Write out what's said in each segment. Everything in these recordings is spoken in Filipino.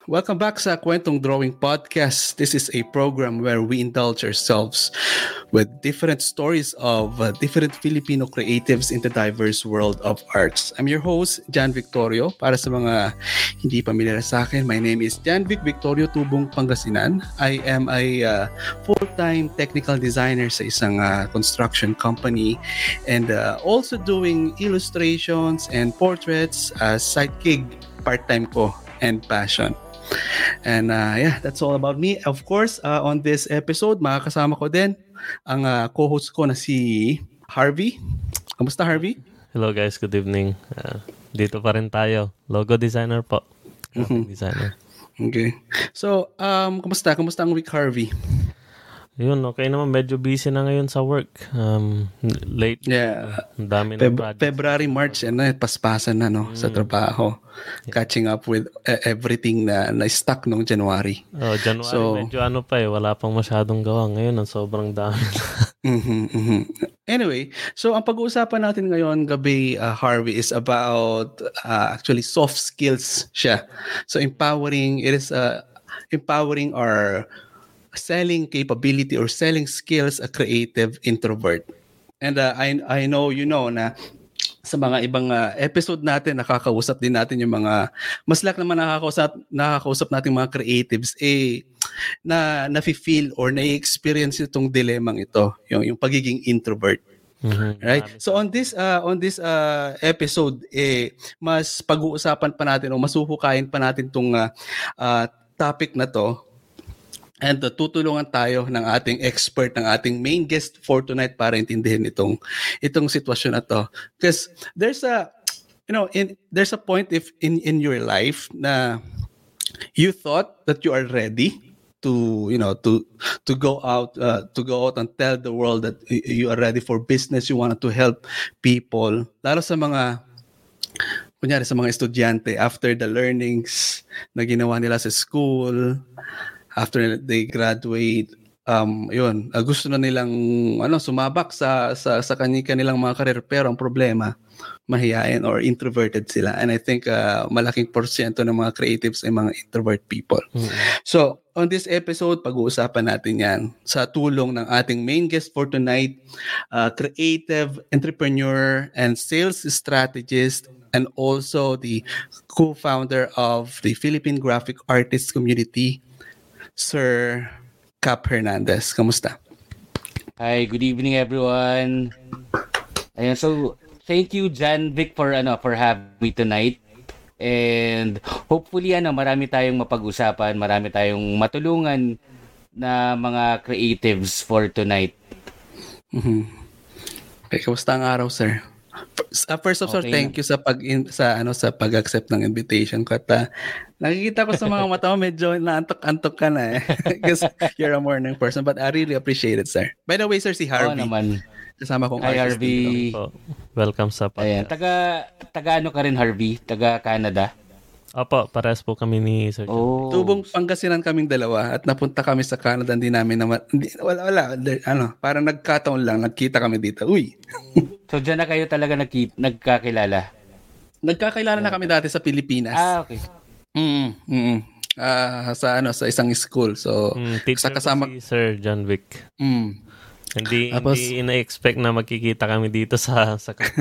Welcome back sa Kwentong Drawing Podcast. This is a program where we indulge ourselves with different stories of different Filipino creatives in the diverse world of arts. I'm your host, Jan Victorio. Para sa mga hindi pamilyar sa akin, my name is Jan Vic Victorio Tubong Pangasinan. I am a full-time technical designer sa isang construction company and also doing illustrations and portraits as side gig part-time ko and passion. And that's all about me. Of course, on this episode, makakasama ko din ang co-host ko na si Harvey. Kamusta, Harvey? Hello guys, good evening. Dito pa rin tayo. Logo designer po. Graphic designer. Okay. So, kamusta? Kamusta ang week, Harvey? Yun, okay naman. Medyo busy na ngayon sa work. Late. Yeah. Ang dami ng projects. February, March, paspasan na sa trabaho. Catching up with everything na stuck nung January. January medyo wala pang masyadong gawa. Ngayon, ang sobrang dami. Anyway, so ang pag-uusapan natin ngayon gabi, Harvey, is about actually soft skills siya. So empowering our selling capability or selling skills a creative introvert. And I know you know na sa mga ibang episode natin, nakakausap din natin yung mga mas like naman nakakausap natin mga creatives na nafi-feel or na-experience itong dilemang ito, yung pagiging introvert. Right? So on this episode mas pag-uusapan pa natin o masuhukayin pa natin tong topic na to. And tutulungan tayo ng ating expert, ng ating main guest for tonight para intindihin itong sitwasyon na to. Because there's a point if in your life na you thought that you are ready to go out and tell the world that you are ready for business, you wanted to help people. Lalo sa mga kunyari sa mga estudyante after the learnings na ginawa nila sa school, after they graduate, gusto na nilang sumabak sa kanilang mga career, pero ang problema, mahiyain or introverted sila. And I think malaking porsyento ng mga creatives ay mga introvert people. So, on this episode, pag-uusapan natin yan sa tulong ng ating main guest for tonight, creative entrepreneur and sales strategist, and also the co-founder of the Philippine Graphic Artists Community, Sir Cap Hernandez. Kamusta? Hi, good evening everyone. Ayan, so thank you Jan Vic for having me tonight. And hopefully marami tayong mapag-usapan, marami tayong matulungan na mga creatives for tonight. Okay, kamusta ang araw, sir? First of all, thank you sa pag-accept ng invitation ko. At nakikita ko sa mga mata mo, medyo naantok-antok ka na because you're a morning person. But I really appreciate it, sir. By the way, sir, si Harvey. Naman. Kasama kong Hi, Harvey. Welcome sa podcast. Ayan, taga ano ka rin, Harvey? Taga Canada? Opo, parehas po kami ni Sir John. Tubong Pangasinan kaming dalawa at napunta kami sa Canada. Hindi namin wala. Parang nagkataon lang, nagkita kami dito. Uy! So, dyan na kayo talaga nagkakilala? Nagkakilala na kami dati sa Pilipinas. Okay. Sa isang school. So, teacher kasama si Sir John Vic. Hindi ina-expect na magkikita kami dito sa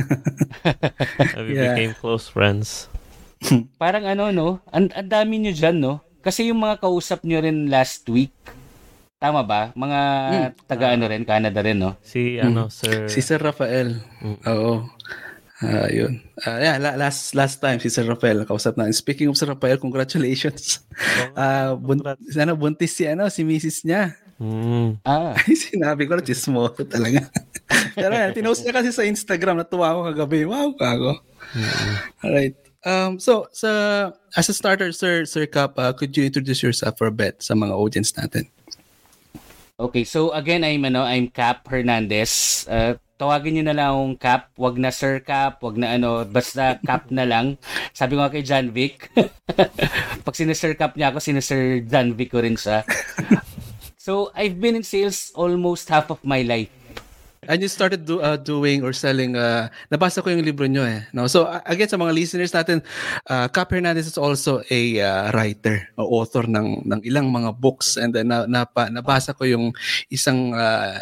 we became close friends. Parang ang dami nyo dyan, no? Kasi yung mga kausap nyo rin last week, tama ba? Mga taga Canada rin, no? Si Sir Rafael. Oo. Yun. Last time si Sir Rafael kausap na. Speaking of Sir Rafael, congratulations. Buntis si Mrs. niya. Ay, sinabi ko na chismoso talaga. Pero tinost niya kasi sa Instagram, natuwa ako kagabi. Wow, kago. Alright. So as a starter, Sir Cap, could you introduce yourself for a bit sa mga audience natin? Okay, so again, I'm Cap Hernandez. Tawagin niyo na lang akong Cap, wag na Sir Cap, wag na basta Cap na lang. Sabi ko kay John Vic. Pag sina-Sir Cap niya ako, sina-Sir John Vic ko rin siya. So, I've been in sales almost half of my life. And you started doing or selling, nabasa ko yung libro nyo no? So again, sa mga listeners natin, Cap Hernandez is also a writer, author ng ilang mga books, and then nabasa ko yung isang,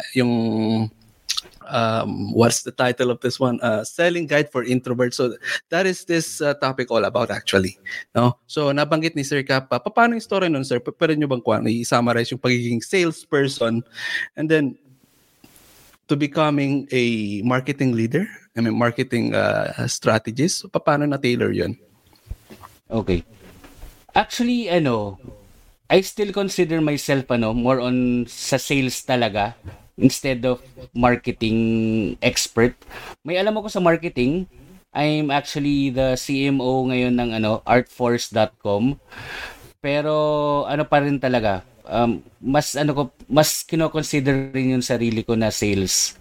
what's the title of this one? Selling Guide for Introverts. So that is this topic all about actually. No? So nabanggit ni Sir Cap, paano yung story nun, sir? Pwede nyo bang i-summarize yung pagiging salesperson and then to becoming a marketing leader? I mean, marketing strategist. So paano na-tailor yun? Okay. Actually, I still consider myself more on sa sales talaga instead of marketing expert. May alam ako sa marketing. I'm actually the CMO ngayon ng artforce.com. Pero pa rin talaga, mas kino-consider rin yung sarili ko na sales.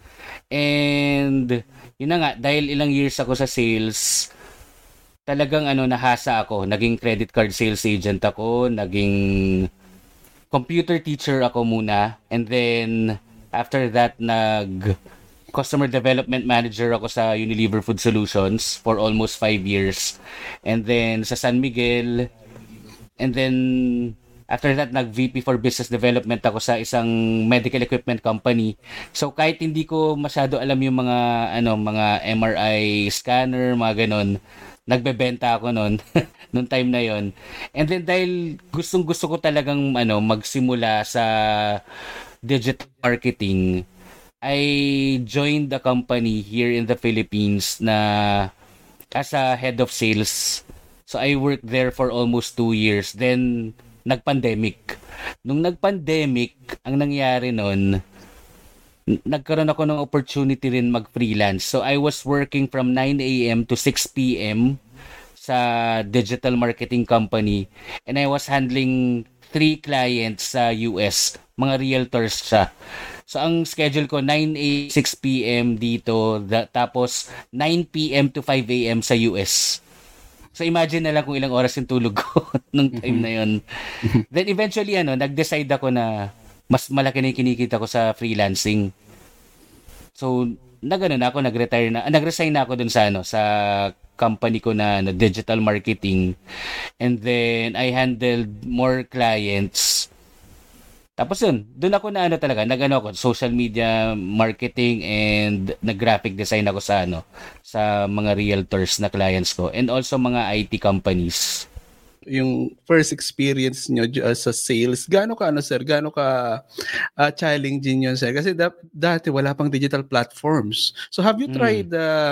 And yun na nga, dahil ilang years ako sa sales, talagang nahasa ako. Naging credit card sales agent ako, naging computer teacher ako muna, and then after that, customer development manager ako sa Unilever Food Solutions for almost 5 years. And then sa San Miguel. And then after that, nag-VP for Business Development ako sa isang medical equipment company. So kahit hindi ko masyado alam yung mga MRI scanner, mga ganon, nagbebenta ako noon noong time na yon. And then dahil gustong-gusto ko talagang magsimula sa digital marketing, I joined the company here in the Philippines na as a head of sales. So I worked there for almost 2 years. Then nag-pandemic. Nung nag-pandemic, ang nangyari noon, nagkaroon ako ng opportunity rin mag-freelance. So I was working from 9 a.m. to 6 p.m. sa digital marketing company, and I was handling 3 clients sa US, mga realtors siya. So ang schedule ko 9 a.m. 6 p.m. dito, tapos 9 p.m. to 5 a.m. sa US. So imagine na lang kung ilang oras yung tulog ko nung time na yon. Then eventually nag-decide ako na mas malaki na yung kinikita ko sa freelancing. So nag-resign na ako dun sa sa company ko na digital marketing, and then I handled more clients. Tapos doon ako na talaga, ako social media marketing and nag-graphic design ako sa mga realtors na clients ko, and also mga IT companies. Yung first experience nyo sa sales, gaano ka challenging yun, sir? Kasi dati wala pang digital platforms. So have you tried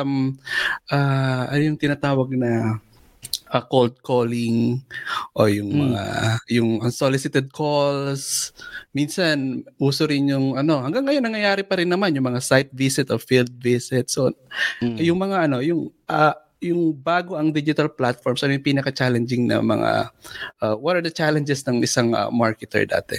yung tinatawag na cold calling o yung mga yung unsolicited calls? Minsan uso rin yung hanggang ngayon nangyayari pa rin naman yung mga site visit o field visit. So yung mga yung bago ang digital platforms, ano yung pinaka-challenging na mga what are the challenges ng isang marketer dati?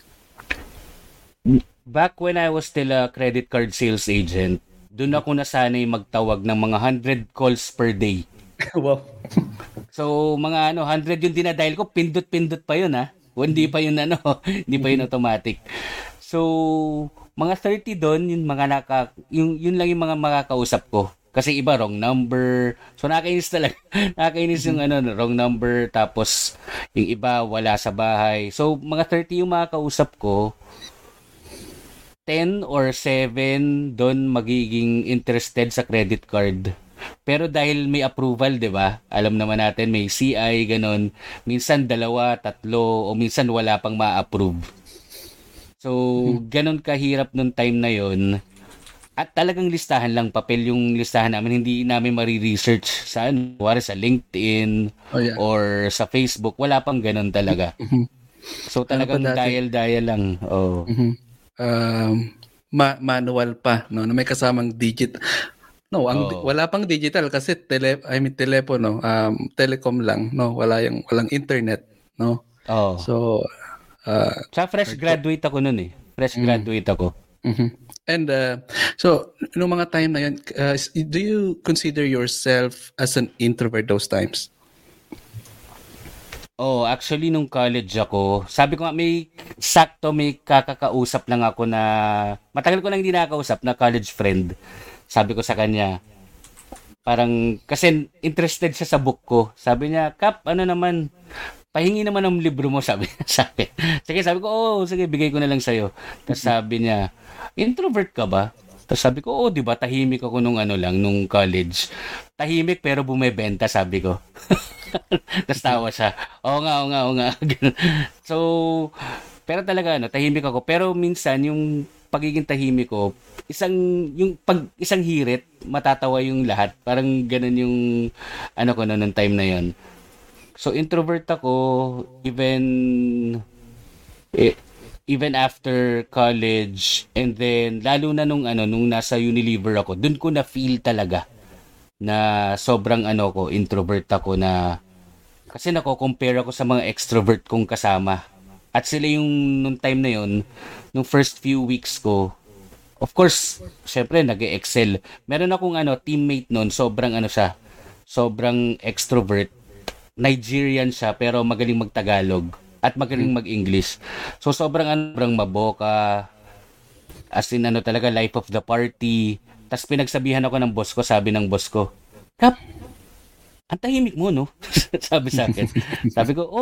Back when I was still a credit card sales agent, doon ako nasanay magtawag ng mga 100 calls per day. Wow. So mga 100 yung dinadial ko, pindot-pindot pa yun Hindi pa yun hindi pa yun automatic. So mga 30 doon, yun lang yung mga makakausap ko. Kasi iba wrong number. So nakakainis talaga. Nakakainis yung wrong number, tapos yung iba wala sa bahay. So mga 30 yung makakausap ko. 10 or 7 doon magiging interested sa credit card. Pero dahil may approval, 'di ba? Alam naman natin may CI ganon. Minsan 2, 3 o minsan wala pang ma-approve. So ganon kahirap nung time na 'yon. At talagang listahan lang, papel yung listahan namin, hindi namin ma-research sa sa LinkedIn or sa Facebook, wala pang ganun talaga. So talagang dial lang. Manual pa, no, na may kasamang digit. No, wala pang digital kasi telepono, telecom lang, no, walang internet, no. So fresh graduate ako noon graduate ako. And so nung mga time na yun, do you consider yourself as an introvert those times? Actually nung college ako, sabi ko nga may sakto may kakakausap lang ako na matagal ko nang hindi nakakausap na college friend. Sabi ko sa kanya, parang kasi interested siya sa book ko. Sabi niya, Kap, ano naman, pahingi naman ng libro mo, sabi niya sa akin. Sige, sabi ko, sige, bigay ko na lang sa'yo. Tapos sabi niya, introvert ka ba? Tapos sabi ko, di ba, tahimik ako nung college. Tahimik pero bumebenta, sabi ko. Tapos tawa siya. Oo nga. So, pero talaga, tahimik ako. Pero minsan, yung pagiging tahimik ko, isang hirit, matatawa yung lahat. Parang ganun yung, ko nung time na yon. So, introvert ako, even after college, and then, lalo na nung nasa Unilever ako, dun ko na feel talaga na sobrang introvert ako na, kasi nako-compare ako sa mga extrovert kong kasama. At sila yung, nung time na yon, nung first few weeks ko, of course, syempre, nag-excel. Meron akong teammate nun, sobrang extrovert. Nigerian siya, pero magaling mag-Tagalog at magaling mag-English. So, sobrang maboka, as in talaga, life of the party. Tapos pinagsabihan ako ng boss ko, sabi ng boss ko, Kap, ang tahimik mo, no? Sabi sa akin. Sabi ko,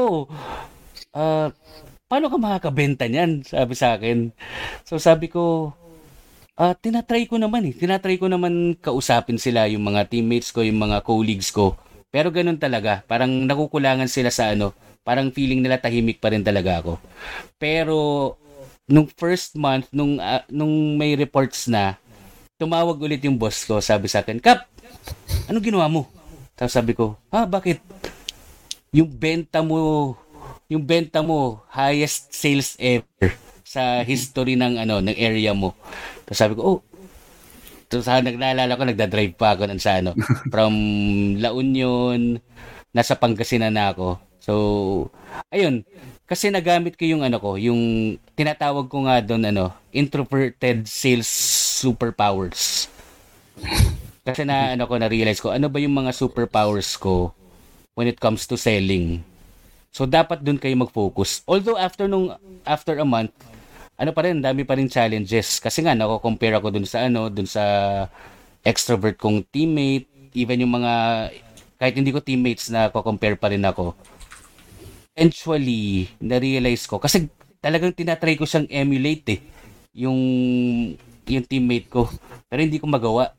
paano ka makakabenta niyan? Sabi sa akin. So sabi ko, tinatry ko naman kausapin sila, yung mga teammates ko, yung mga colleagues ko. Pero ganun talaga, parang nakukulangan sila sa parang feeling nila tahimik pa rin talaga ako. Pero nung first month, nung may reports na, tumawag ulit yung boss ko, sabi sa akin, Kap, anong ginawa mo? Tapos sabi ko, bakit? Yung benta mo, highest sales ever sa history ng area mo. Tapos sabi ko, tapos naglalala ko, nagdadrive pa ako from La Union, nasa Pangasinan na ako. So, ayun, kasi nagamit ko yung yung tinatawag ko nga doon introverted sales superpowers. Kasi na-realize ko, ano ba yung mga superpowers ko when it comes to selling. So, dapat dun kayo mag-focus. Although, after a month, dami pa rin challenges. Kasi nga, nako-compare ako dun sa extrovert kong teammate, even yung mga, kahit hindi ko teammates, nako-compare pa rin ako. Eventually, na-realize ko, kasi talagang tinatry ko siyang emulate yung teammate ko. Pero hindi ko magawa.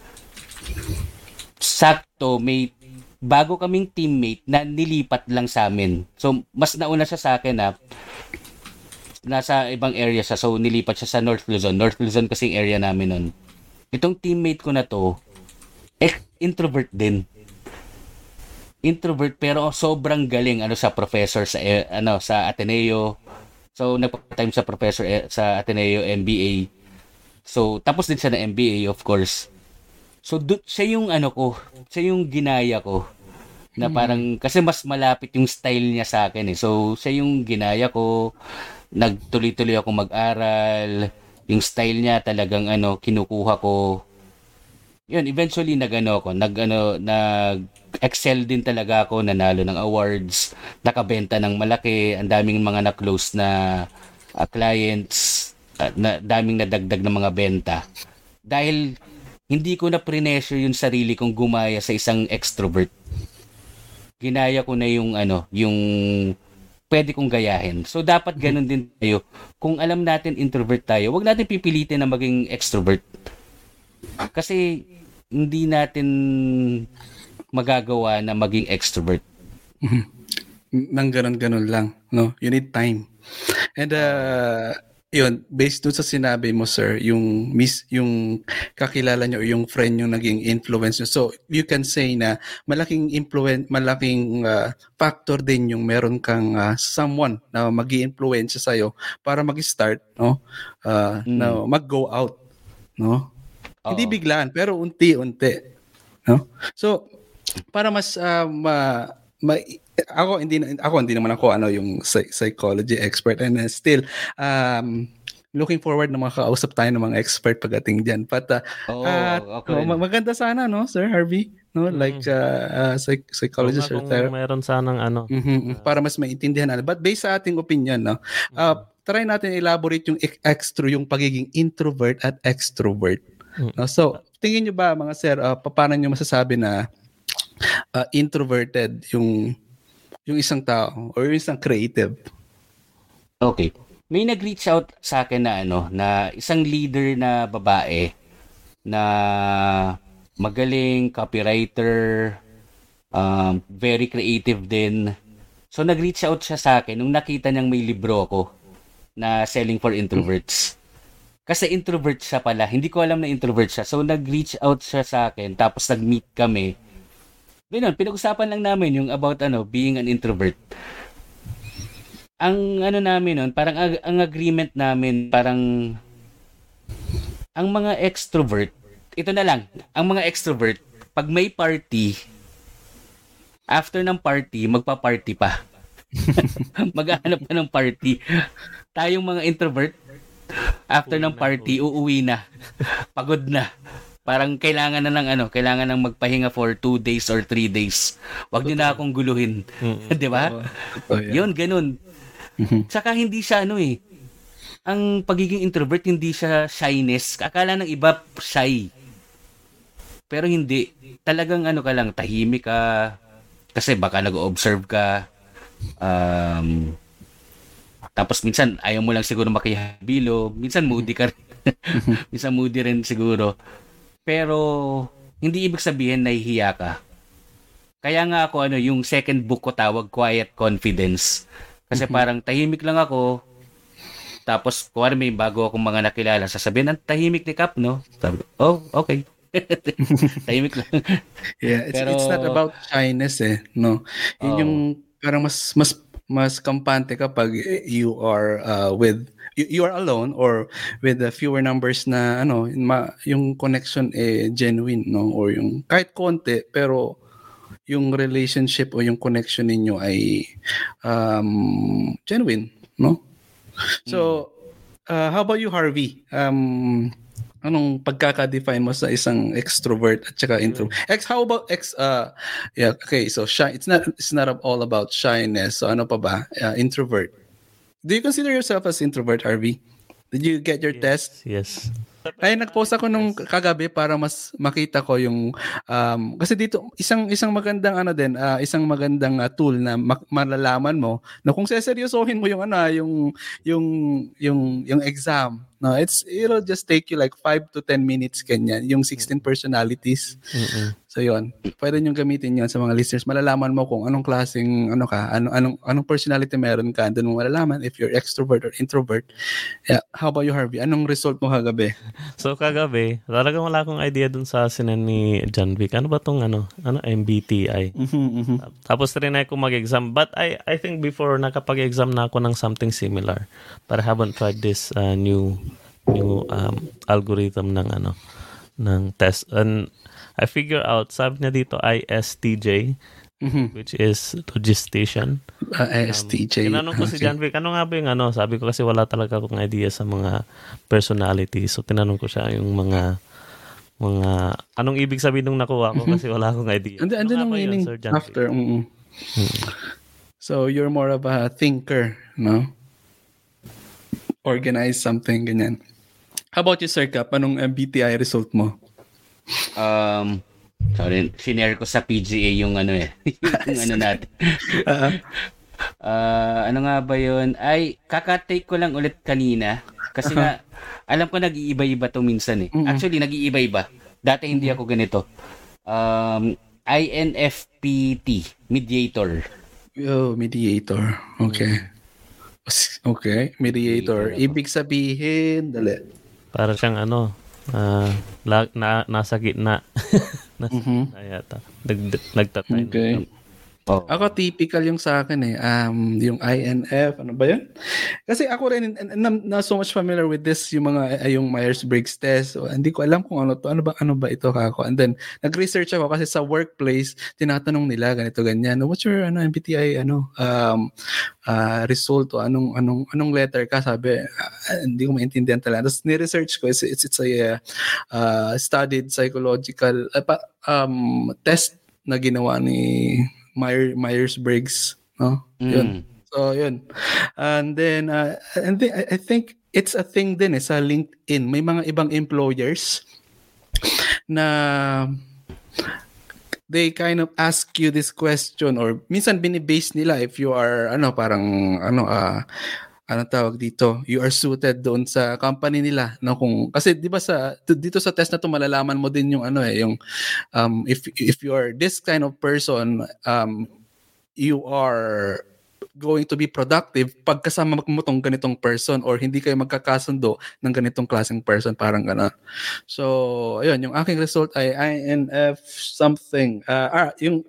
Sakto, may bago kaming teammate na nilipat lang sa amin. So, mas nauna siya sa akin nasa ibang area siya. So, nilipat siya sa North Luzon. North Luzon kasi yung area namin nun. Itong teammate ko na to, introvert din. Introvert pero sobrang galing sa professor sa Ateneo. So, nagpa-time sa professor sa Ateneo MBA. So, tapos din siya na MBA, of course. So, siya yung siya yung ginaya ko. Na parang, kasi mas malapit yung style niya sa akin So, siya yung ginaya ko. Nagtuloy-tuloy ako mag-aral. Yung style niya talagang kinukuha ko. Yun, eventually nag-excel din talaga ako, nanalo ng awards, nakabenta ng malaki, ang daming mga na-close na clients, daming nadagdag na mga benta. Dahil hindi ko na pressure yung sarili kong gumaya sa isang extrovert. Ginaya ko na yung pwede kong gayahin. So dapat ganun din tayo. Kung alam natin introvert tayo, wag natin pipilitin na maging extrovert. Kasi hindi natin magagawa na maging extrovert. Nang ganun lang, no? You need time. And yun, based doon sa sinabi mo, sir, yung kakilala nyo, yung friend yung naging influence nyo. So, you can say na malaking factor din yung meron kang someone na mag-i-influence sa'yo para mag-start, no? Na mag-go out, no? Hindi biglaan, pero unti-unti, no? So, para mas ako hindi naman ako yung psychology expert, and still looking forward na makausap tayo ng mga expert pagdating diyan. But okay. Maganda sana, no, Sir Harvey, no, like psychologist or meron sanang para mas maintindihan. But based sa ating opinion, no, try natin elaborate yung yung pagiging introvert at extrovert. No? So, tingin nyo ba mga sir, paano nyo masasabi na introverted yung isang tao or yung isang creative? Okay. May nag-reach out sa akin na na isang leader na babae na magaling, copywriter, very creative din. So nag-reach out siya sa akin nung nakita niyang may libro ako na Selling for Introverts. Kasi introvert siya pala. Hindi ko alam na introvert siya. So nag-reach out siya sa akin tapos nag-meet kami. Ganun, pinag-usapan lang namin yung about being an introvert. Ang namin nun, parang ang agreement namin, parang ang mga extrovert, ito na lang, ang mga extrovert, pag may party, after ng party, magpa-party pa. Maghahanap pa ng party. Tayong mga introvert, after ng party, uuwi na. Pagod na. Parang kailangan ng magpahinga for 2 days or 3 days. Wag niyo na akong guluhin. 'Di ba? Yun, ganun. Tsaka hindi siya ang pagiging introvert, hindi siya shyness. Akala ng iba shy. Pero hindi. Talagang ka lang, tahimik ka. Kasi baka nag-observe ka. Tapos minsan ayaw mo lang siguro makihabilio. Minsan moody ka rin. Minsan moody rin siguro. Pero hindi ibig sabihin nahihiya ka. Kaya nga ako yung second book ko tawag Quiet Confidence. Kasi parang tahimik lang ako. Tapos kuwari may bago akong mga nakilala, sasabihin, ang tahimik ni Cap, no? Sabi, oh, okay. Tahimik lang. Yeah, it's not about shyness no. Yun yung parang mas kampante kapag you are you are alone or with fewer numbers na yung connection genuine, no, or yung kahit konti pero yung relationship o yung connection ninyo ay genuine, no? So how about you, Harvey? Anong pagkaka-define mo sa isang extrovert at saka introvert? How about yeah, okay, so shy, it's not all about shyness. So ano pa ba? Introvert. Do you consider yourself as introvert, Harvey? Did you get your test? Yes. Ay, nag-post ako nung kagabi para mas makita ko yung kasi dito isang magandang isang magandang tool na malalaman mo na kung seseryosohin mo yung yung exam. No, it'll just take you like 5 to 10 minutes ganyan, yung 16 personalities. So yun, pwede nyo gamitin yun sa mga listeners. Malalaman mo kung anong klaseng anong personality meron ka. Doon mo malalaman if you're extrovert or introvert. Yeah. How about you, Harvey? Anong result mo kagabi? So kagabi, talagang wala akong idea dun sa sinan ni John Vic. Ano ba tong MBTI? Tapos trinay ko mag-exam. But I think before nakapag-exam na ako ng something similar. But I haven't tried this new algorithm ng test. And I figure out, sabi niya dito ISTJ, which is logistician. ISTJ. Tinanong ko si John Vic, ano nga ba yung sabi ko kasi wala talaga akong idea sa mga personality. So tinanong ko siya yung mga anong ibig sabihin nung nakuha ko kasi wala akong idea. Andun ang meaning after. So you're more of a thinker, no? Organize something, ganyan. How about you, Sir Cap? Anong MBTI result mo? Sorry, sinare ko sa PGA yung yung natin. Ano nga ba yun? Ay, kakatake ko lang ulit kanina. Kasi nga, alam ko nag-iiba-iba to minsan Actually, nag-iiba-iba. Dati hindi ako ganito. INFPT, mediator. Oh, mediator. Okay. Okay, mediator. Ibig sabihin, dali. Para siyang nasa gitna. Yata. Nagtatay. Okay. Ako typical yung sa akin yung INF, ano ba yun? Kasi ako rin na so much familiar with this yung yung Myers-Briggs test. So, hindi ko alam kung ano ba ito kako. And then nag-research ako kasi sa workplace tinatanong nila ganito ganyan. What's your MBTI result o anong letter ka? Sabi hindi ko maintindihan talaga. Tapos ni-research ko it's a studied psychological test na ginawa ni Myers-Briggs, no? Yun. So yun. And then I think it's a thing din sa LinkedIn. May mga ibang employers na they kind of ask you this question, or minsan binibase nila if you are tawag dito, you are suited doon sa company nila, no? Kung kasi 'di ba dito sa test na to malalaman mo din yung yung if you are this kind of person, you are going to be productive pag kasama mo tong ganitong person, or hindi kayo magkakasundo ng ganitong klaseng person, parang gano'n. So, ayun, yung aking result ay INF something. Yung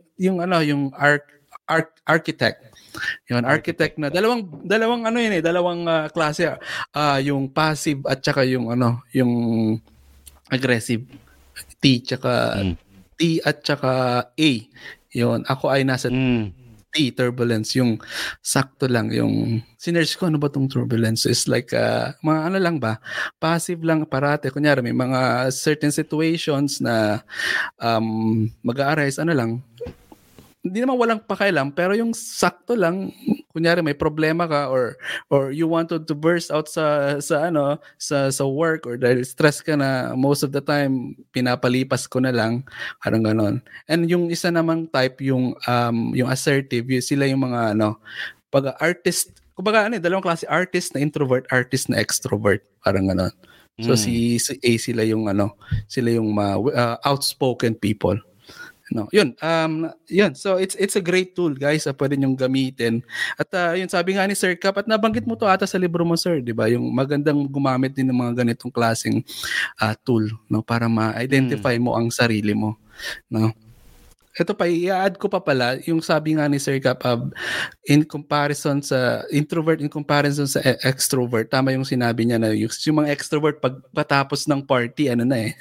architect. Yun, architect na dalawang klase, yung passive at saka yung aggressive. T at saka A. Yun, ako ay nasa T, turbulence, yung sakto lang, yung sinerge ko, ano ba tong turbulence? Is like, mga lang ba, passive lang parate. Kunyari, may mga certain situations na mag-a-arise, hindi naman walang pakialam, pero yung sakto lang, kunyari may problema ka, or you wanted to burst out sa work, or dahil stress ka na, most of the time pinapalipas ko na lang, parang ganon. And yung isa namang type, yung assertive, sila yung mga pag artist, kumbaga dalawang klase, artist na introvert, artist na extrovert, parang ganon. So si A, sila yung outspoken people. No, yun. So it's a great tool, guys. Pwede niyong gamitin. At yun, sabi nga ni Sir Cap, at nabanggit mo to ata sa libro mo, sir, 'di ba? Yung magandang gumamit din ng mga ganitong klaseng tool, no, para ma-identify mo ang sarili mo, no? Ito pa, i-add ko pa pala, yung sabi nga ni Sir Cap, in comparison sa introvert, in comparison sa extrovert, tama yung sinabi niya na yung mga extrovert pagkatapos ng party, I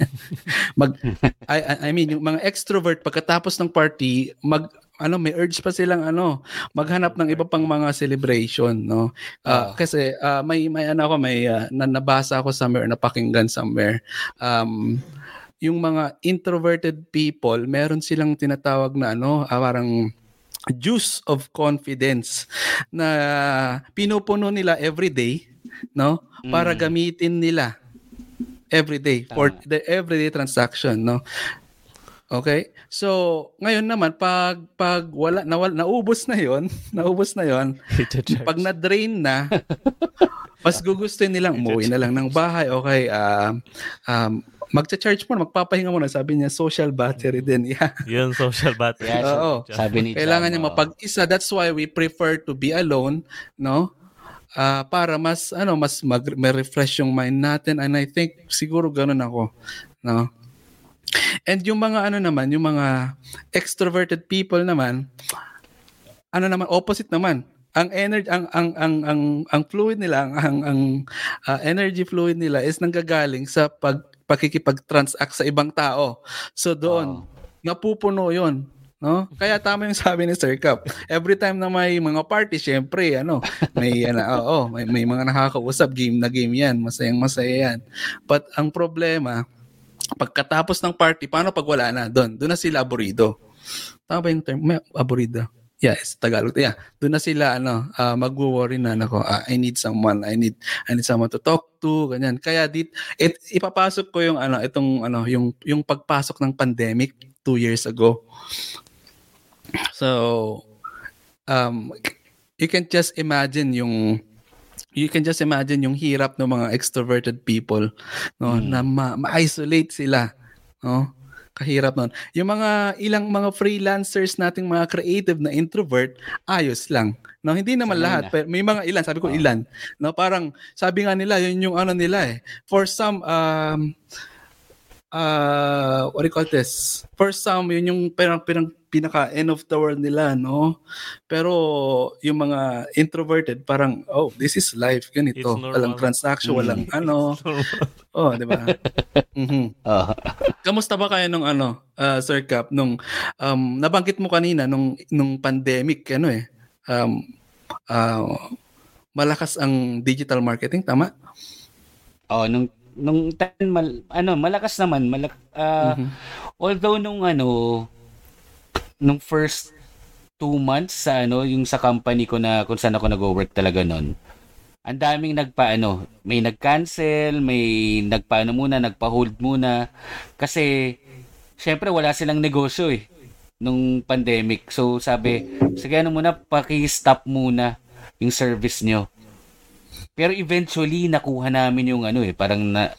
mean, yung mga extrovert pagkatapos ng party, may urge pa silang maghanap ng iba pang mga celebration, no? Kasi may nabasa ako somewhere, napakinggan somewhere, yung mga introverted people, meron silang tinatawag na parang juice of confidence na pinupuno nila everyday, no? Para gamitin nila everyday for the everyday transaction, no? Okay? So, ngayon naman pag naubos na 'yon, pag na-drain na, mas gugustuhin nilang umuwi na lang ng bahay, okay, magcha-charge mo, magpapahinga muna, sabi niya, social battery din. Yeah. Yun, social battery. Oo. Sabi ni kailangan niya mapag-isa. That's why we prefer to be alone, no? Para mas ma-refresh yung mind natin, and I think siguro ganoon ako, no? And yung mga yung mga extroverted people naman, opposite naman. Ang energy, ang fluid nila, ang energy fluid nila is nanggagaling sa pakikipag-transact sa ibang tao. So doon, napupuno 'yon, no? Kaya tama yung sabi ni Sir Cap. Every time na may mga party, syempre may mga nakakausap, game 'yan, masaya 'yan. But ang problema, pagkatapos ng party, paano pag wala na? Doon na sila aburido. Tama ba yung term? Aburido. Yes, Tagalog. Yeah. Doon na sila magwo-worry na I need someone, I need someone to talk to, ganyan. Kaya ipapasok ko yung yung pagpasok ng pandemic 2 years ago. So you can just imagine yung hirap ng mga extroverted people, no, na ma-isolate sila, no? Kahirap nun. Yung ilang mga freelancers nating mga creative na introvert, ayos lang. No, hindi naman lahat, pero may mga ilan, sabi ko ilan. No, parang sabi nga nila, yun yung nila For some what do you call this? For some, yun yung pinaka end of the world nila, no? Pero yung mga introverted, parang, this is life, ganito. Walang transaction, walang di ba? Kamusta ba kayo nung Sir Cap, nung nabanggit mo kanina nung pandemic, malakas ang digital marketing, tama? Nung malakas naman, although nung first 2 months sa yung sa company ko na kung saan ako nag-work talaga noon. Ang daming may nag-cancel, may nagpa-hold muna kasi syempre wala silang negosyo nung pandemic. So sabi, sige muna, paki-stop muna yung service nyo. Pero eventually nakuha namin yung parang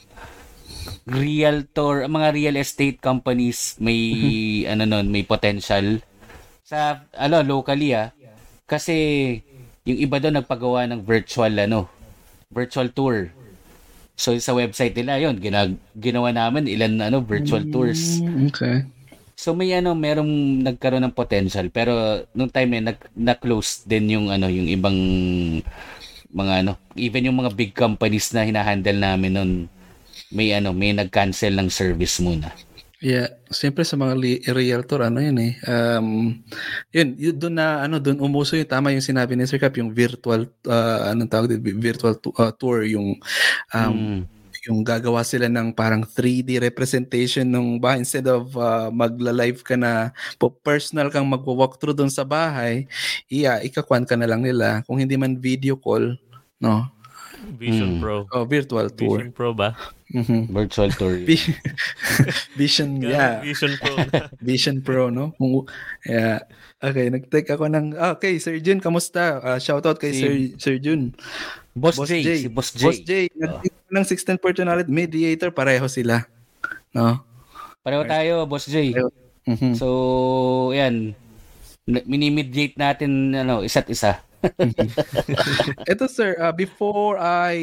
realtor, mga real estate companies may may potential sa locally kasi yung iba daw nagpagawa ng virtual tour. So sa website nila yon ginawa namin ilan virtual tours. Okay. So may merong nagkaroon ng potential pero nung time na close din yung yung ibang mga even yung mga big companies na hinahandle namin nun may nag-cancel ng service muna. Yeah, siyempre sa mga realtor yun yun doon umuso yung tama yung sinabi ni Sir Cap, yung virtual anong tawag dito, virtual tour, yung yung gagawa sila ng parang 3D representation ng bahay instead of magla-live ka na personal kang magwo-walk through doon sa bahay, ikakwan ka na lang nila kung hindi man video call, no? Vision Pro. Virtual tour. Vision Pro ba? Virtual tour. Vision, yeah. Vision Pro. Vision Pro, no? Yeah. Okay, nag-take ako ng okay, Sir Jun, kamusta? Shoutout kay Sir Jun. Boss J. Si Boss J. Boss J. Nag-take ko ng 16 personality mediator, pareho sila. No? Pareho tayo, Boss J. So, yan. Minimediate natin isa't isa. Ito sir, before I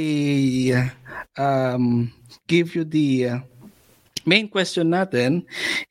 give you the main question natin,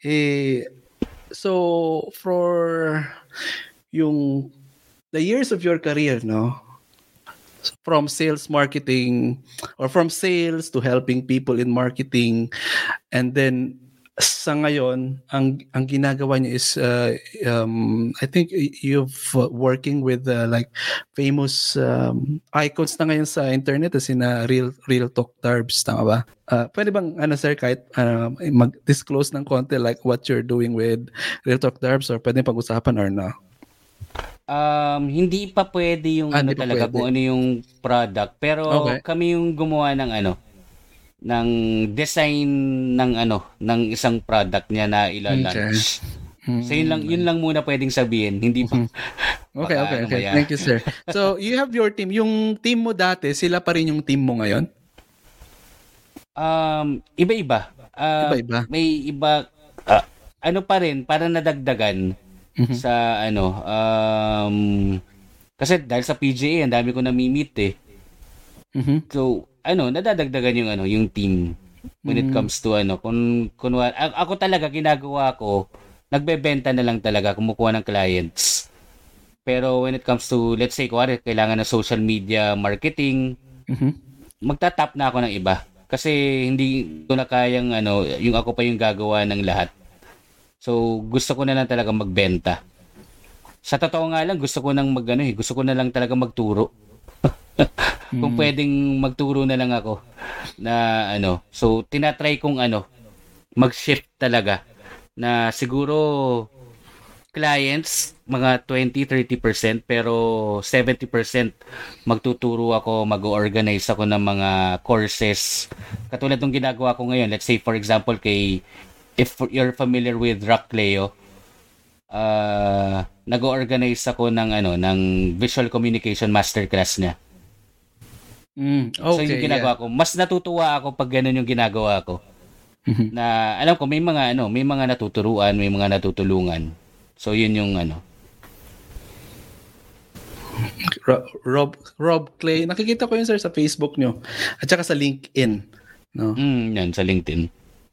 so for yung the years of your career, no, from sales marketing or from sales to helping people in marketing, and then sa ngayon ang ginagawa niyo is I think you've working with like famous icons na ngayon sa internet sina Real Talk Darbs, tama ba? Pwede bang sir kahit mag-disclose ng konti like what you're doing with Real Talk Darbs, or pwede pag-usapan or no? Hindi pa pwede yung talaga pwede. Kung ano yung product, pero kami yung gumawa ng ng design ng isang product niya na ila-launch. So yun lang muna pwedeng sabihin, hindi pa. Okay. Thank you, sir. So you have your team. Yung team mo dati, sila pa rin yung team mo ngayon? Iba-iba. Iba-iba. May iba pa rin para nadagdagan sa kasi dahil sa PGA ang dami ko na-meet So nadadagdagan yung team when it comes to kung ako talaga ginagawa ko, nagbebenta na lang talaga, kumukuha ng clients. Pero when it comes to, let's say kailangan ng social media marketing, magtatap na ako ng iba kasi hindi ko na kayang yung ako pa yung gagawa ng lahat. So gusto ko na lang talaga magbenta. Sa totoo nga lang, gusto ko na lang talaga magturo. Kung pwedeng magturo na lang ako na so tinatry kong mag-shift talaga na siguro clients mga 20-30% pero 70% magtuturo ako, mag-organize ako ng mga courses katulad ng ginagawa ko ngayon. Let's say for example if you're familiar with Rock Cleo, nag-organize ako ng visual communication masterclass niya. Okay, so yung ginagawa ko, mas natutuwa ako pag ganun yung ginagawa ko. Na alam ko may mga natuturuan, may mga natutulungan. So yun yung Rob Clay, nakikita ko yun sir sa Facebook nyo at saka sa LinkedIn, no? Yan sa LinkedIn.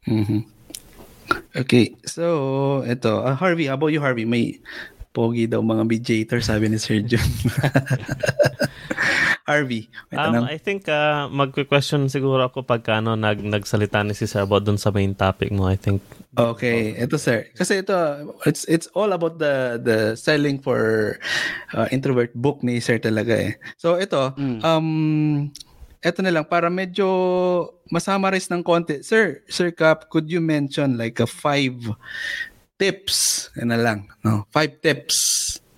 Okay, so ito, Harvey, how about you, Harvey? May pogi daw mga mediator, sabi ni Sir John. Harvey, I think magque-question siguro ako pagka nagsalita ni si Sir about dun sa main topic mo, I think. Okay, ito sir. Kasi ito, it's all about the selling for introvert book ni Sir talaga So ito, ito na lang para medyo masummarize ng konti. Sir Cap, could you mention like 5 tips? Yan na lang, no? 5 tips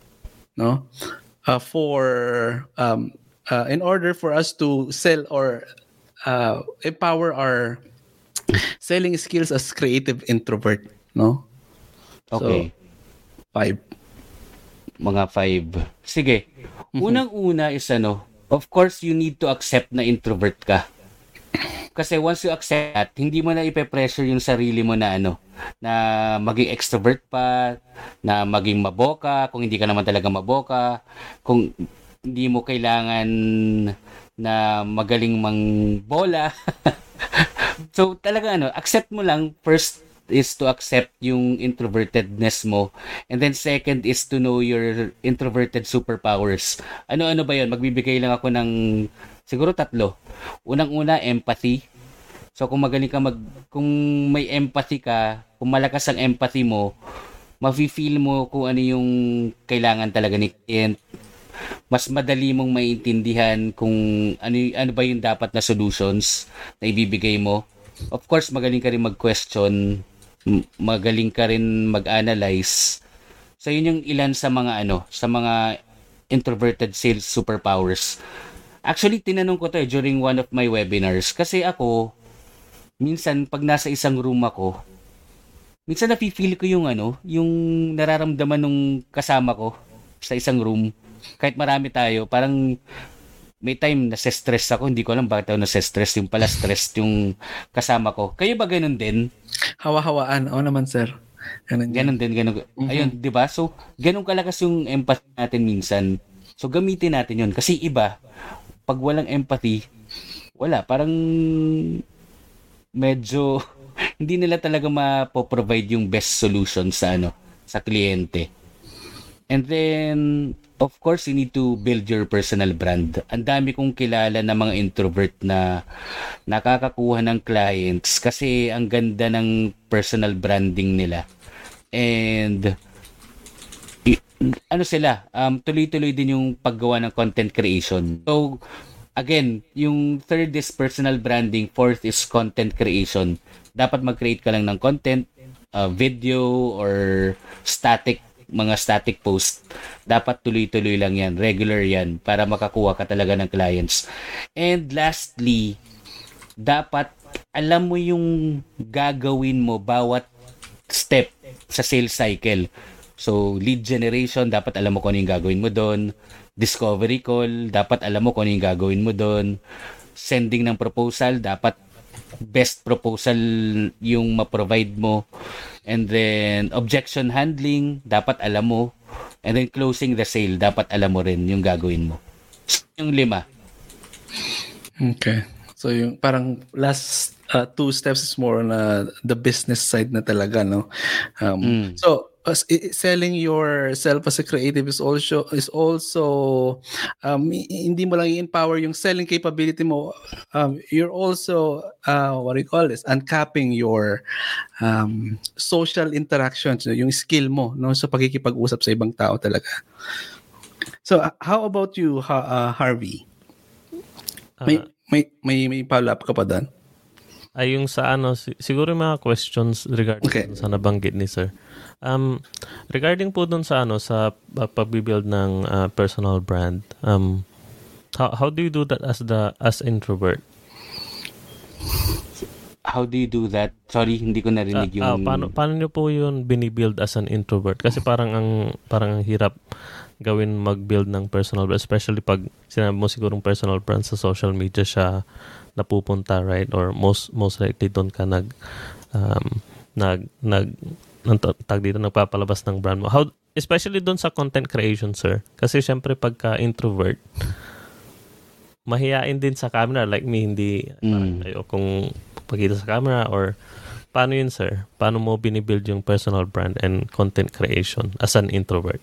no? For in order for us to sell or empower our selling skills as creative introvert, no? Okay. So, 5. Mga 5. Sige. Unang-una is of course you need to accept na introvert ka. Kasi once you accept that, hindi mo na ipe-pressure yung sarili mo na na maging extrovert pa, na maging maboka, kung hindi ka naman talaga maboka, kung hindi mo kailangan na magaling bola. So talaga accept mo lang. First is to accept yung introvertedness mo, and then second is to know your introverted superpowers. Ano ba yun? Magbibigay lang ako ng siguro 3. Unang-una, empathy. So kung magaling ka kung may empathy ka, kung malakas ang empathy mo, mafe-feel mo kung ano yung kailangan talaga ni client. Mas madali mong maintindihan kung ano ba yung dapat na solutions na ibibigay mo. Of course, magaling ka rin mag-question, magaling ka rin mag-analyze. So yun yung ilan sa mga sa mga introverted sales superpowers. Actually, tinanong ko to during one of my webinars kasi ako minsan pag nasa isang room ako, minsan nafe-feel ko yung yung nararamdaman nung kasama ko sa isang room. Kahit marami tayo, parang may time nase-stress ako, hindi ko alam bakit ako nase-stress, yung pala stress yung kasama ko. Kayo ba ganun din? Hawa-hawaan. Oo naman, sir. Ganun din. Ayun, di ba? So, ganun kalakas yung empathy natin minsan. So, gamitin natin yun. Kasi iba, pag walang empathy, wala. Parang medyo hindi nila talaga ma-provide yung best solution sa sa kliyente. And then, of course, you need to build your personal brand. Ang dami kong kilala na mga introvert na nakakakuha ng clients kasi ang ganda ng personal branding nila. And sila, tuloy-tuloy din yung paggawa ng content creation. So, again, yung third is personal branding, fourth is content creation. Dapat mag-create ka lang ng content, video or mga static post. Dapat tuloy-tuloy lang yan, regular yan, para makakuha ka talaga ng clients. And lastly, dapat alam mo yung gagawin mo bawat step sa sales cycle. So, lead generation, dapat alam mo kung ano yung gagawin mo doon. Discovery call, dapat alam mo kung ano yung gagawin mo doon. Sending ng proposal, dapat best proposal yung ma-provide mo. And then, objection handling, dapat alam mo. And then, closing the sale, dapat alam mo rin yung gagawin mo. Yung 5. Okay. So, yung parang last 2 steps is more on the business side na talaga, no? So, selling yourself as a creative is also hindi mo lang i-empower yung selling capability mo. You're also what do you call this? Uncapping your social interactions, yung skill mo, no, sa pagkikipag-usap sa ibang tao talaga. So how about you, Harvey? May follow-up ka pa doon? Ay, yung sa siguro yung mga questions regarding sa nabanggit ni sir. Regarding po dun sa sa pag-build ng personal brand, how do you do that as introvert? How do you do that? Sorry, hindi ko narinig yung paano niyo po yun binibuild as an introvert? Kasi parang ang hirap gawin mag-build ng personal brand, especially pag sinabi mo sigurong personal brand sa social media siya napupunta, right? Or most likely doon ka nagpapalabas ng brand mo. How, especially doon sa content creation, sir. Kasi syempre pagka introvert, mahiyain din sa camera, like me, hindi ayokong pagkita sa camera. Or paano yun, sir? Paano mo binibuild yung personal brand and content creation as an introvert?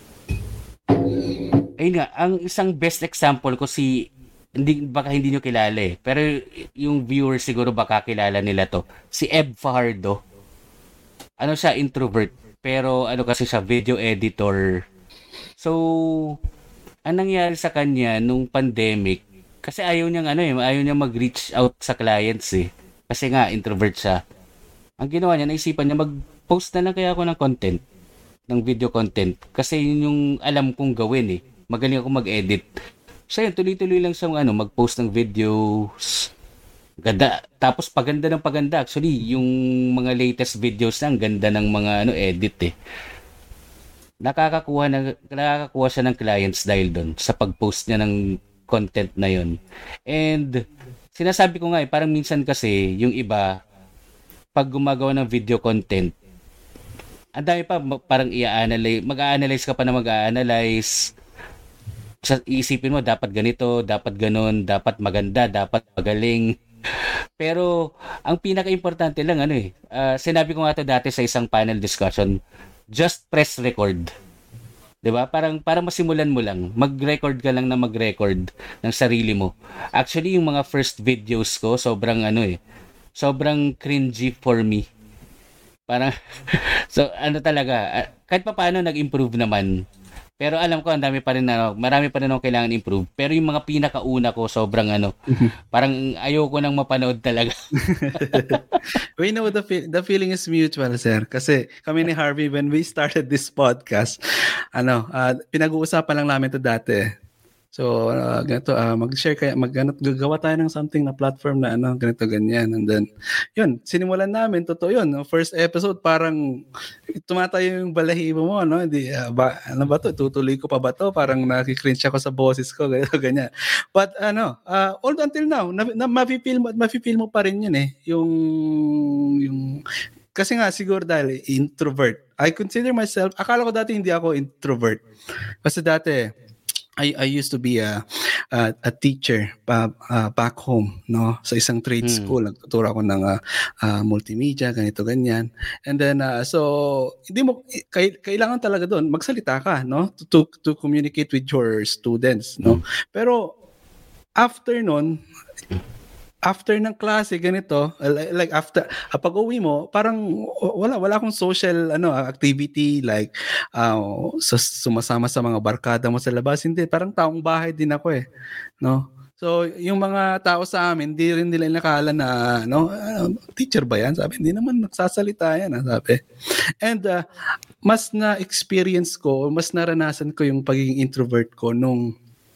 Ayun nga, ang isang best example ko baka hindi nyo kilala pero yung viewers siguro baka kilala nila to. Si Eb Fajardo. Siya, introvert, pero kasi siya, video editor. So, ang nangyari sa kanya nung pandemic, kasi ayaw niya mag-reach out sa clients Kasi nga, introvert siya. Ang ginawa niya, naisipan niya, mag-post na lang kaya ako ng content. ng video content kasi yun yung alam kong gawin eh. Magaling ako mag-edit. So yun, tuloy-tuloy lang sa mag-post ng videos. Ganda. Tapos paganda ng paganda. Actually, yung mga latest videos na, ang ganda ng mga edit eh. Nakakakuha siya ng clients dahil doon sa pag-post niya ng content na yun. And sinasabi ko nga parang minsan kasi yung iba pag gumagawa ng video content, ang dami pa parang mag-a-analyze ka pa na mag-a-analyze. Iisipin mo dapat ganito, dapat ganon, dapat maganda, dapat magaling. Pero ang pinaka-importante lang sinabi ko nga to dati sa isang panel discussion, just press record. 'Di ba? Parang para masimulan mo lang, mag-record ka lang na mag-record ng sarili mo. Actually, yung mga first videos ko, sobrang sobrang cringy for me. Parang so talaga, kahit pa paano nag-improve naman. Pero alam ko marami pa rin akong kailangan improve. Pero yung mga pinakauna ko sobrang parang ayoko nang mapanood talaga. We know the feeling is mutual, sir. Kasi kami ni Harvey, when we started this podcast, pinag-uusapan lang namin to dati. So, ganito, mag-share kayo, gagawa tayo ng something na platform na ganito, ganyan. And then, yun, sinimulan namin, totoo yun. No? First episode, parang tumatayo yung balahibo mo, no? Hindi, ano ba to? Tutuloy ko pa ba to? Parang nakikringe ako sa boses ko, ganito, ganyan. But, all until now, mafe-feel mo pa rin yun eh. Yung kasi nga, siguro dahil introvert. I consider myself, akala ko dati hindi ako introvert. Kasi dati, I used to be a teacher back home, no, sa isang trade school. Nagtuturo ako ng multimedia, ganito ganyan. And then so hindi mo kailangan talaga doon magsalita ka, no, to communicate with your students, no. Pero after ng klase ganito, like after pag-uwi mo, parang wala akong social activity like sumasama sa mga barkada mo sa labas. Hindi, parang taong bahay din ako eh, no. So yung mga tao sa amin, hindi rin nila nakala na teacher ba yan? Sabi, hindi naman nagsasalita yan, sabi. And mas na-experience ko, mas naranasan ko yung pagiging introvert ko nung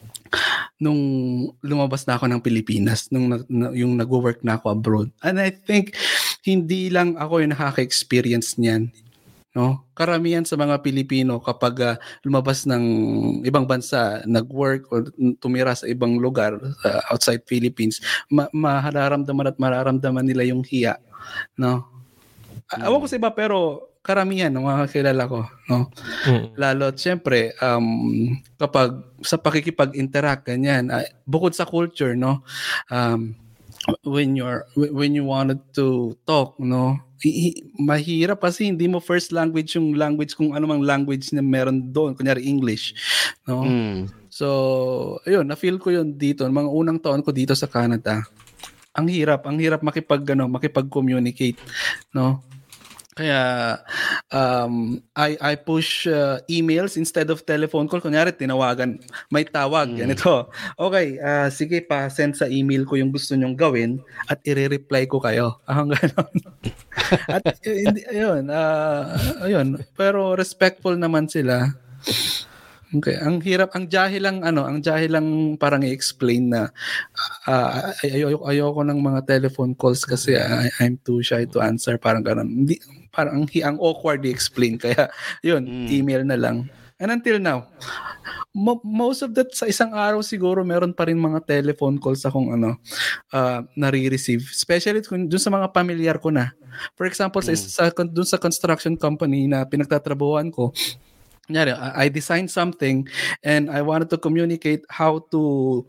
lumabas na ako ng Pilipinas, yung nagwo-work na ako abroad. And I think hindi lang ako yung nakaka-experience niyan, no? Karamihan sa mga Pilipino kapag lumabas ng ibang bansa, nag-work o tumira sa ibang lugar outside Philippines, mararamdaman nila yung hiya, no? Awan ko sa iba, pero karamihan ng mga kakilala ko, no? Lalo at syempre kapag sa pakikipag-interact ganyan, bukod sa culture, no, when you wanted to talk, no, mahirap kasi hindi mo first language yung language kung anumang language na meron doon, kunyari English, no. So ayun, na-feel ko yun dito mga unang taon ko dito sa Canada. Ang hirap makipag-communicate, no. Kaya I push emails instead of telephone call. Kunyari tinawagan, may tawag ganito. Okay, sige pa send sa email ko yung gusto nyong gawin at i-reply ko kayo. Ganon. At ayun, pero respectful naman sila. Okay, ang jahil lang parang i-explain na ayoko ng mga telephone calls kasi I'm too shy to answer, parang gano'n. Hindi, parang ang awkward i-explain, kaya yun, email na lang. And until now, most of that sa isang araw siguro meron pa rin mga telephone calls akong nare-receive, especially dun sa mga pamilyar ko na. For example, dun sa construction company na pinagtatrabahuan ko, I designed something and I wanted to communicate how to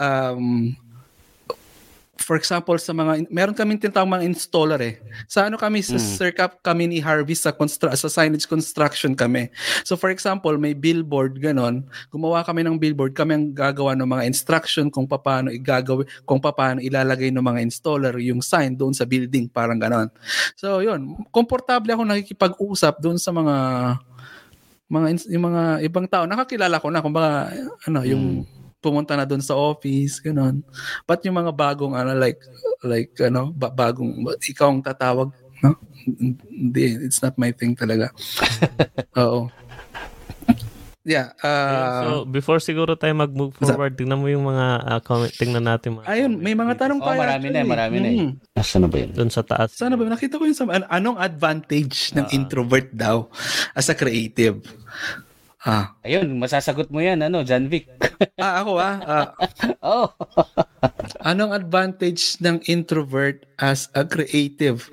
for example sa meron kaming tinatawag mga installer eh. Sa sa circup kami ni Harvey sa signage construction kami. So for example, may billboard ganon, gumawa kami ng billboard, kami ang gagawa ng mga instruction kung paano ilalagay ng mga installer yung sign doon sa building, parang ganon. So yun, komportable ako nakikipag-usap doon sa yung mga ibang tao, nakakilala ko na kumbaga yung pumunta na doon sa office ganon. But yung mga bagong bagong ikaw ang tatawag No? Hindi, it's not my thing talaga. Oo. Yeah. So, before siguro tayo mag-move forward, tingnan mo yung mga comment. Tingnan natin. Ayun, may mga tanong tayo. Marami na eh. Nasaan na ba yun? Doon sa taas. Sana ba? Nakita ko yung anong advantage ng introvert daw as a creative? Ayun, masasagot mo yan, John Vic. Ako Oh. Anong advantage ng introvert as a creative?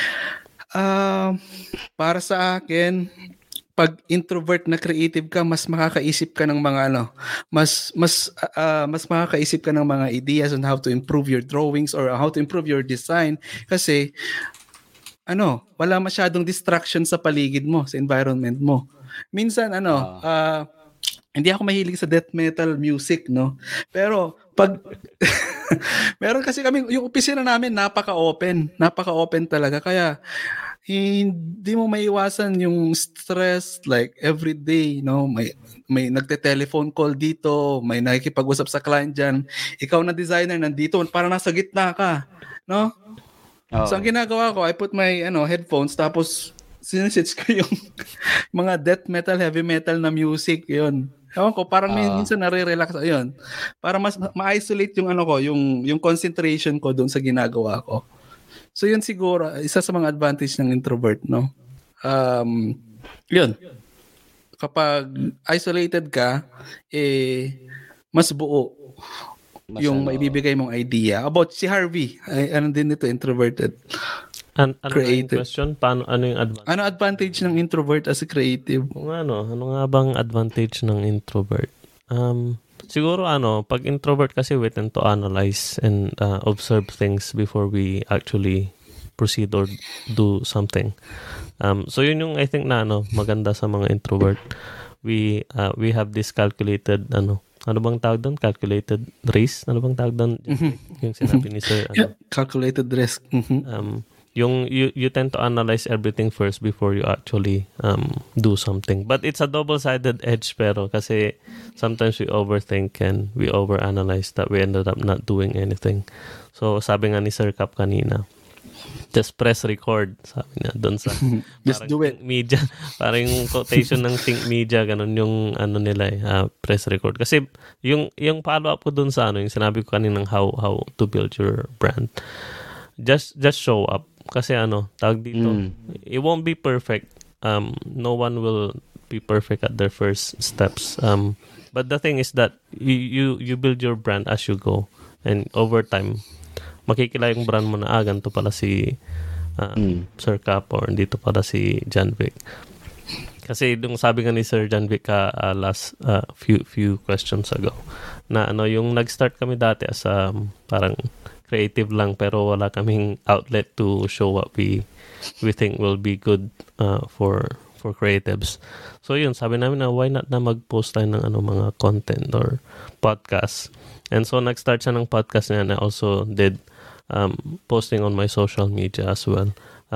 Para sa akin, pag introvert na creative ka, mas makakaisip ka ng mga mas makakaisip ka ng mga ideas on how to improve your drawings or how to improve your design kasi wala masyadong distraction sa paligid mo, sa environment mo. Minsan hindi ako mahilig sa death metal music, no? Pero pag meron kasi kami yung opisina namin napaka-open talaga kaya hindi mo maiwasan yung stress like every day, no? May nagte-telephone call dito, may nakikipag-usap sa client diyan. Ikaw na designer nandito, para nasa gitna ka, no? So ang ginagawa ko, I put my headphones tapos sinisits ko yung mga death metal, heavy metal na music, yun. Ewan ko, parang minsan nare-relax, ayun. Para mas ma-isolate yung yung concentration ko doon sa ginagawa ko. So yun siguro, isa sa mga advantage ng introvert, no? Yun. Kapag isolated ka, mas buo yung maibibigay mong idea. About si Harvey, din ito, introverted. Creative. Question, ano yung advantage? Ano advantage ng introvert as a creative? Ano nga bang advantage ng introvert? Siguro pag introvert kasi we tend to analyze and observe things before we actually proceed or do something. So yun yung I think na maganda sa mga introvert. We have this calculated ano bang tawag doon? Calculated risk? Ano bang tawag doon? Yung sinabi ni Sir. Calculated risk. Yung you tend to analyze everything first before you actually do something. But it's a double-sided edge pero kasi sometimes we overthink and we overanalyze that we ended up not doing anything. So sabi nga ni Sir Cap kanina, just press record, sabi niya doon sa just do it. Think media. Parang yung quotation ng think media, ganun yung nila press record. Kasi yung follow-up ko doon sa yung sinabi ko kanina ng how to build your brand. Just show up. Kasi tawag dito, it won't be perfect. No one will be perfect at their first steps. But the thing is that you build your brand as you go. And over time, makikilala yung brand mo na, ganito pala si Sir Cap or dito pala si John Vic. Kasi yung sabi nga ni Sir John Vic last few questions ago, na yung nag-start kami dati as parang creative lang pero wala kaming outlet to show what we think will be good for creatives. So yun, sabi namin na why not na mag-post tayo ng mga content or podcast. And so nag-start siya ng podcast niya, and I also did posting on my social media as well.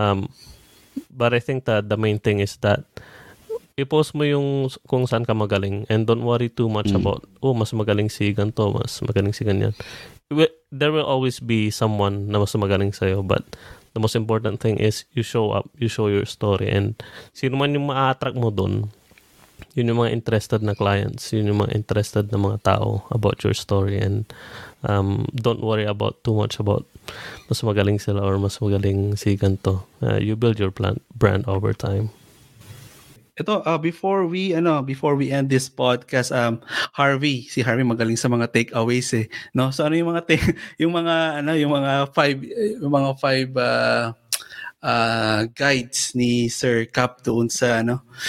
But I think that the main thing is that i-post mo yung kung saan ka magaling and don't worry too much about mas magaling si ganito, mas magaling si ganyan. There will always be someone na mas magaling sa'yo, but the most important thing is you show up, you show your story, and sino man yung ma-attract mo dun, yun yung mga interested na clients, yun yung mga interested na mga tao about your story, and don't worry about too much about mas magaling sila or mas magaling si ganito. You build your brand over time. Ito, before we end this podcast, si Harvey magaling sa mga takeaways no? So ano yung mga yung mga five guides ni Sir Cap doon sa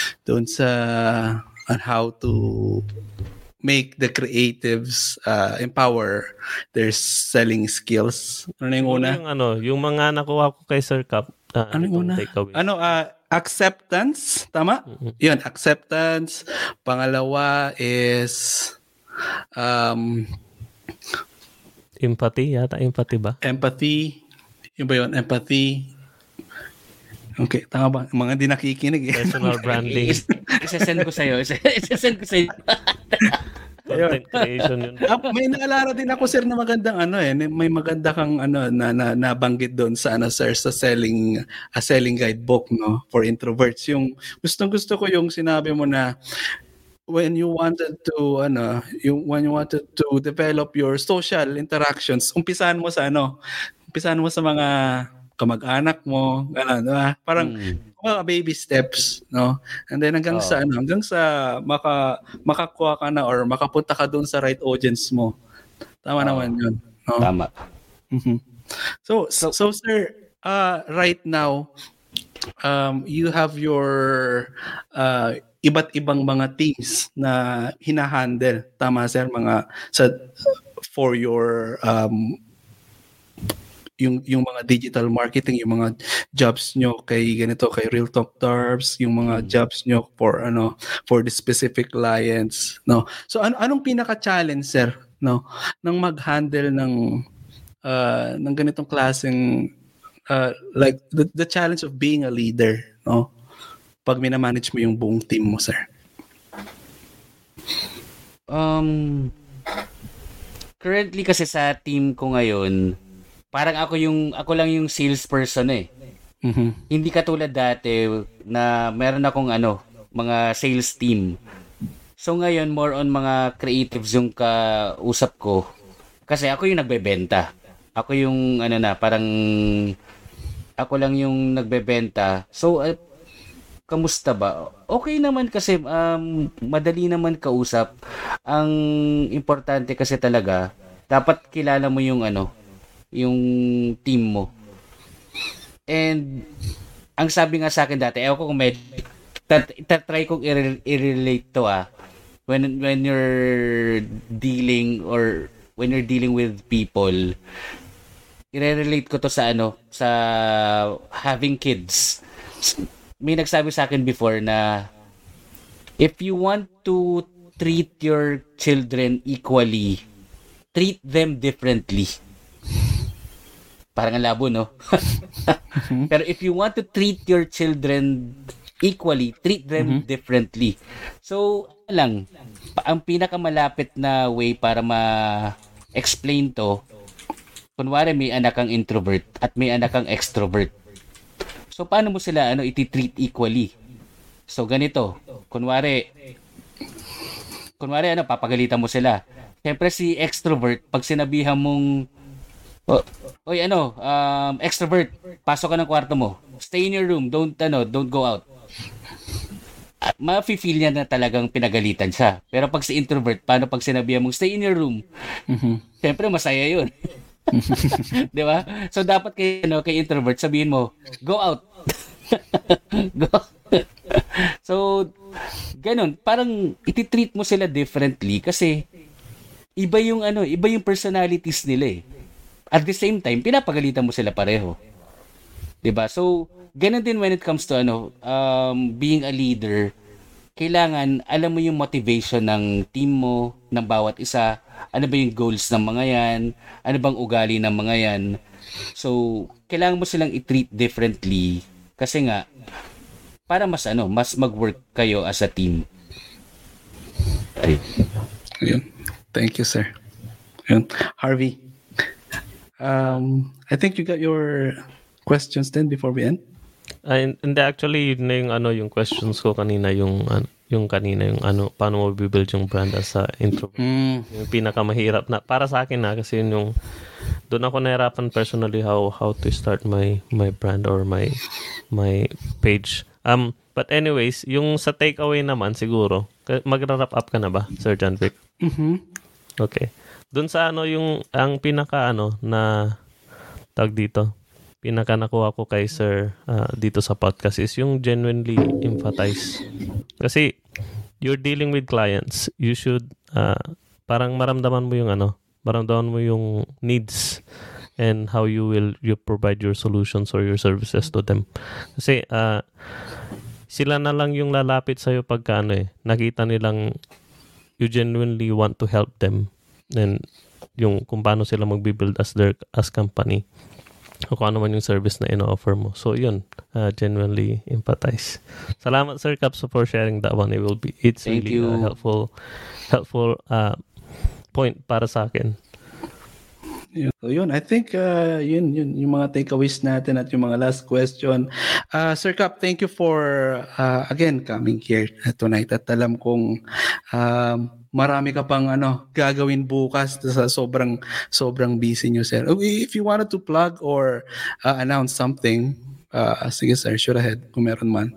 on how to make the creatives empower their selling skills. Ano yung una? Yung mga nakuha ko kay Sir Cap. Ano yung una? Acceptance, tama? Yun, acceptance. Pangalawa is empathy ba? Empathy. Yun ba yun? Empathy. Okay, tama ba? Mga hindi nakikinig. Personal branding. Isasend ko sa'yo. Content creation yun. May naalala din ako sir na magandang may maganda kang na nabanggit doon sa sir sa selling guidebook no for introverts. Yung gusto ko yung sinabi mo na when you wanted to develop your social interactions, umpisahan mo sa mga kamag-anak mo, gano'n, diba? Parang mga baby steps, no? And then hanggang sa makakuha ka na or makapunta ka doon sa right audience mo. Tama naman 'yun, no? Tama. Mm-hmm. So sir, right now you have your iba't ibang mga teams na hinahandle. Tama sir, for your yung mga digital marketing, yung mga jobs nyo kay Real Talk Darbs, yung mga jobs nyo for the specific clients, no. So anong pinaka-challenge sir, no, nang mag-handle ng ganitong klaseng like the challenge of being a leader, no, pag minamanage mo yung buong team mo sir? Currently kasi sa team ko ngayon, parang ako lang yung salesperson eh. Mm-hmm. Hindi katulad dati na meron akong mga sales team. So ngayon more on mga creatives yung kausap ko. Kasi ako yung nagbebenta. Ako yung parang ako lang yung nagbebenta. So kamusta ba? Okay naman kasi madali naman kausap. Ang importante kasi talaga dapat kilala mo yung yung team mo. And ang sabi nga sa akin dati, ako kung try kong i-relate to when you're dealing with people, i-relate ko to sa having kids. May nagsabi sa akin before na if you want to treat your children equally, treat them differently. Parang ang labo, no? Pero if you want to treat your children equally, treat them differently. So, ang pinakamalapit na way para ma-explain to, kunwari may anak kang introvert at may anak kang extrovert. So, paano mo sila iti-treat equally? So, ganito. Kunwari, papagalitan mo sila. Siyempre si extrovert, pag sinabihan mong extrovert, pasok ka ng kwarto mo. Stay in your room, don't go out. Ma-feel niya na talagang pinagalitan siya. Pero pag si introvert, paano pag sinabihan mong stay in your room? Siyempre masaya 'yun. 'Di ba? So dapat kay introvert sabihin mo, go out. Go. So ganun, parang iti-treat mo sila differently kasi iba yung personalities nila eh. At the same time, pinapagalitan mo sila pareho. 'Di ba? So, ganun din when it comes to being a leader. Kailangan alam mo yung motivation ng team mo, ng bawat isa. Ano ba yung goals ng mga 'yan? Ano bang ugali ng mga 'yan? So, kailangan mo silang i-treat differently kasi nga para mas mag-work kayo as a team. Ayun. Thank you, sir. Ayun. Harvey. I think you got your questions then before we end. And actually yun na yung questions ko kanina yung paano mo build yung brand as a introvert. Yung pinakamahirap na para sa akin kasi yung doon ako nahirapan personally how to start my brand or my page. But anyways, yung sa takeaway naman siguro, magra-wrap up ka na ba, Sir John Vic? Okay. Doon sa yung ang pinaka na tag dito, pinaka nakuha ko kay Sir dito sa podcast is yung genuinely empathize. Kasi you're dealing with clients, you should parang maramdaman mo yung needs and how you provide your solutions or your services to them. Kasi sila na lang yung lalapit sa iyo pagka nakita nilang you genuinely want to help them and yung kung paano sila magbi-build as company. o kung ano man yung service na ino-offer mo. So yun, genuinely empathize. Salamat Sir Caps for sharing that one. It's Thank really you. helpful point para sa akin. So yun, I think yun yung mga takeaways natin at yung mga last question. Sir Cap, thank you for again coming here tonight at alam kong marami ka pang gagawin bukas sa sobrang busy niyo, sir. If you wanted to plug or announce something, sige sir, shoot ahead kung meron man.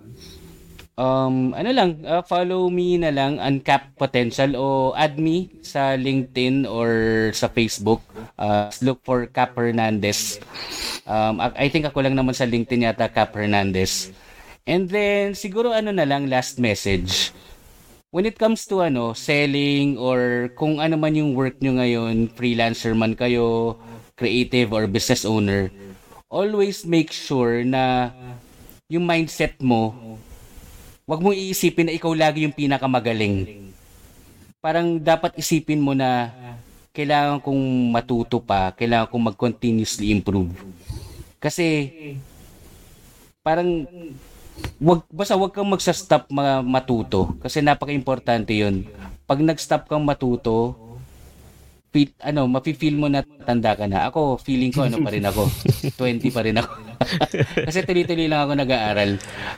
Follow me na lang, Uncapped Potential, o add me sa LinkedIn or sa Facebook. Look for Cap Hernandez. I think ako lang naman sa LinkedIn yata, Cap Hernandez. And then, siguro last message. When it comes to selling or kung ano man yung work nyo ngayon, freelancer man kayo, creative or business owner, always make sure na yung mindset mo, wag mong iisipin na ikaw lagi yung pinakamagaling. Parang dapat isipin mo na kailangan kong matuto pa, kailangan kong mag-continuously improve. Kasi parang basta wag kang magsa-stop matuto kasi napaka-importante 'yun. Pag nag-stop kang matuto, mafi-feel mo na tanda ka na. Ako, feeling ko pa rin ako. 20 pa rin ako. Kasi tuloy-tuloy lang ako nag-aaral.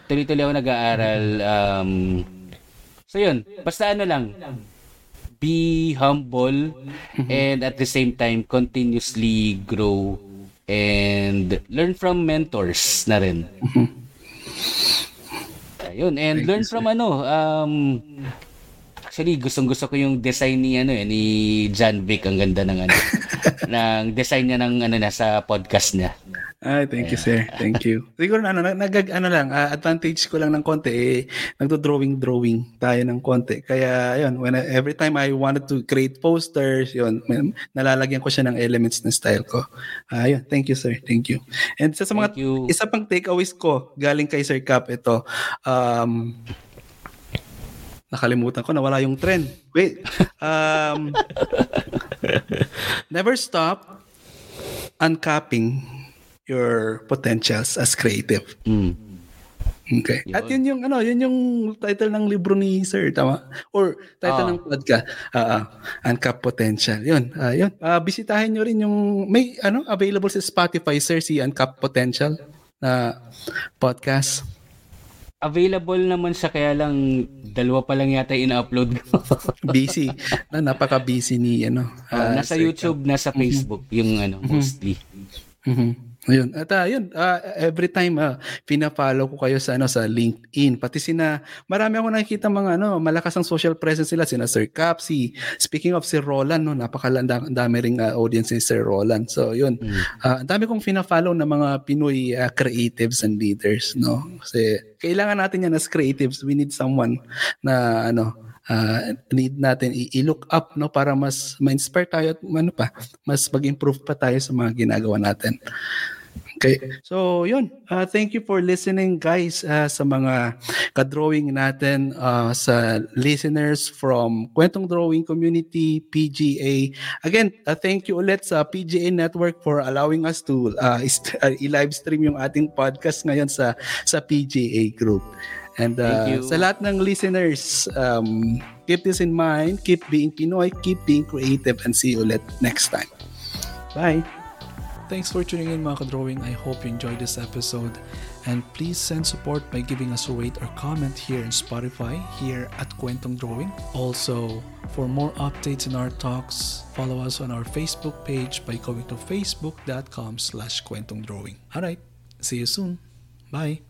So 'yun, basta lang. Be humble and at the same time continuously grow and learn from mentors na rin. Ayun, and learn from actually gustong-gusto ko yung design ni John Vic. Ang ganda ng ng design niya ng sa podcast niya. Ay, thank you sir. Thank you. Siguro advantage ko lang ng konti nagdo-drawing tayo ng konti. Kaya yun, every time I wanted to create posters, yun, nalalagyan ko siya ng elements na style ko. Yun, thank you sir. Thank you. And sa mga isa pang takeaways ko galing kay Sir Cap ito. Nakalimutan ko, nawala yung trend. Wait. Never stop uncapping your potentials as creative. Okay. Yun. At yun yung title ng libro ni Sir, tama? Or title ng podcast, Uncapped Potential. Yun. Bisitahin nyo rin yung may available sa Spotify, Sir, si Uncapped Potential na podcast. Available naman siya, kaya lang 2 pa lang yata ina-upload ko. Busy. Napaka-busy ni nasa YouTube, nasa Facebook yung mostly. Ayun. At every time pina-follow ko kayo sa LinkedIn. Pati marami ako nakikita mga malakas ang social presence nila, sina Sir Cap, speaking of si Roland, dami ring audience ni Sir Roland. So yun. Ang dami kong pina-follow na mga Pinoy creatives and leaders, no? Kasi kailangan natin yan as creatives. We need someone na need natin i-look up, no, para mas ma-inspire tayo at mas mag-improve pa tayo sa mga ginagawa natin. Okay. So, yun. Thank you for listening, guys, sa mga ka-drawing natin, sa listeners from Kwentong Drawing Community, PGA. Again, thank you ulit sa PGA Network for allowing us to i-live stream yung ating podcast ngayon sa PGA Group. And sa lahat ng listeners, keep this in mind, keep being Pinoy, keep being creative, and see you ulit next time. Bye! Thanks for tuning in, mga ka-drawing. I hope you enjoyed this episode. And please send support by giving us a rate or comment here in Spotify, here at Kwentong Drawing. Also, for more updates in our talks, follow us on our Facebook page by going to facebook.com/kwentongdrawing. Alright, see you soon. Bye!